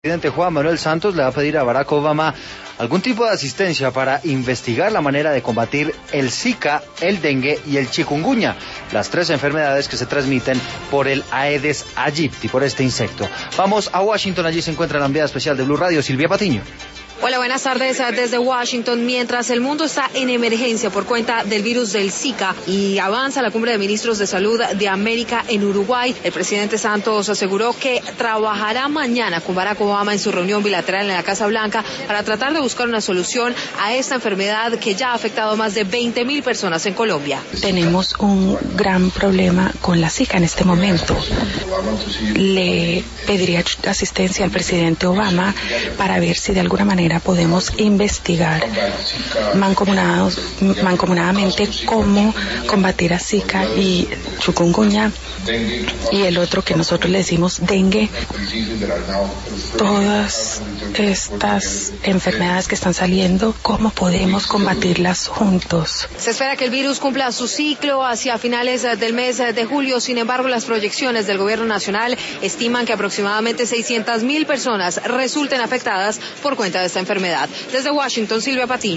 El presidente Juan Manuel Santos le va a pedir a Barack Obama algún tipo de asistencia para investigar la manera de combatir el Zika, el dengue y el chikungunya, las tres enfermedades que se transmiten por el Aedes aegypti, por este insecto. Vamos a Washington, allí se encuentra la enviada especial de Blue Radio, Silvia Patiño. Hola, buenas tardes desde Washington. Mientras el mundo está en emergencia por cuenta del virus del Zika y avanza la cumbre de ministros de salud de América en Uruguay, el presidente Santos aseguró que trabajará mañana con Barack Obama en su reunión bilateral en la Casa Blanca para tratar de buscar una solución a esta enfermedad que ya ha afectado a más de 20,000 personas en Colombia. Tenemos un gran problema con la Zika en este momento. Le pediría asistencia al presidente Obama para ver si de alguna manera podemos investigar mancomunadamente cómo combatir a Zika y chikungunya y el otro que nosotros le decimos dengue. Todas estas enfermedades que están saliendo, cómo podemos combatirlas juntos. Se espera que el virus cumpla su ciclo hacia finales del mes de julio. Sin embargo, las proyecciones del gobierno nacional estiman que aproximadamente 600,000 personas resulten afectadas por cuenta de esta enfermedad. Desde Washington, Silvia Patiño.